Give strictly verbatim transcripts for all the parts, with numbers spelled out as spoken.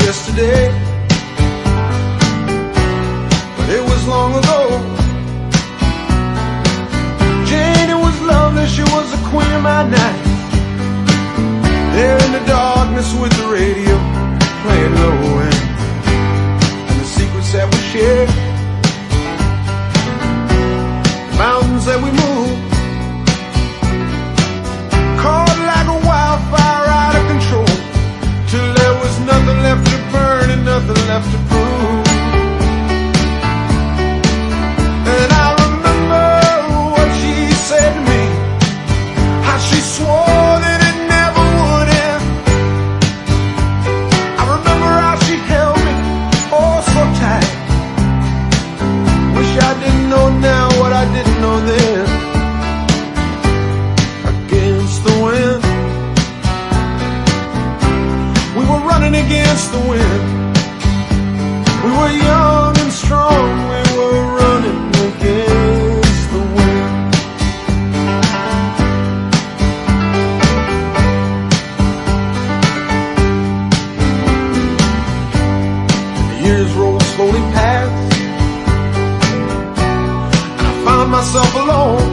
yesterday, but it was long ago. Jane, it was lovely, she was the queen of my night. There in the darkness with the radio playing low end, and the secrets that we shared, the mountains that we moved, caught like a wildfire out of control, till there was nothing left to burn and nothing left to prove. And I remember what she said to me, how she swore that it never would end. I remember how she held me oh so tight. Wish I didn't know now what I didn't know then. Against the wind, we were running against the wind. We were young and strong, we were running against the wind. The years rolled slowly past, and I found myself alone,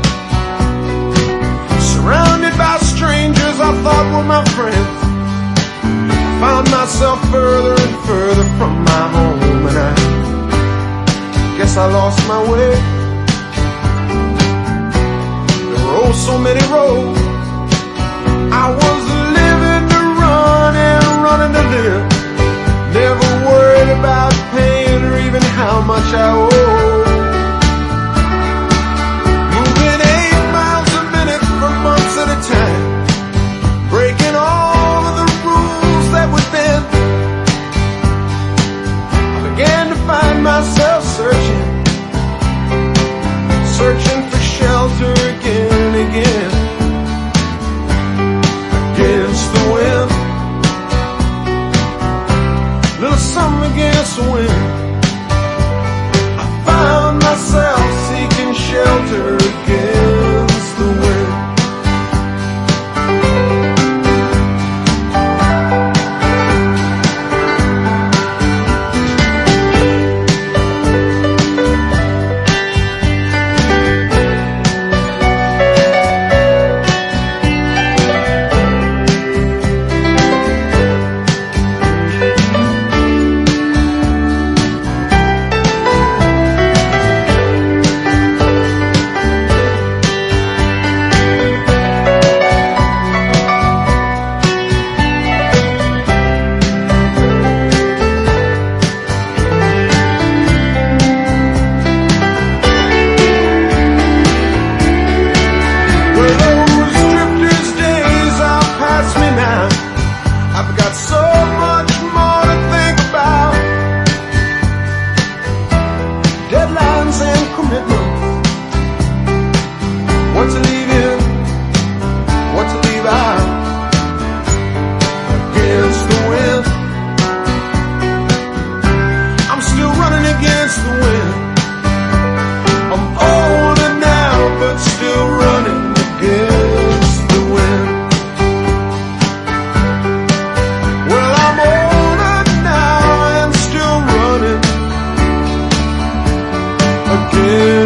surrounded by strangers I thought were my friends. Found myself further and further from my home, and I guess I lost my way. There were oh so many roads. I was living to run and running to live, never worried about paying or even how much I owed. Moving eight miles a minute for months at a time, breaking all of the rules that would bend. I began to find myself searching, searching for shelter again and again. Against the wind, little something against the wind. I found myself seeking shelter against the wind. Deadlines and commitments, what to leave in, what to leave out. Against the wind, I'm still running against the wind. I'm older now, but still running against the wind. Well, I'm older now and still running against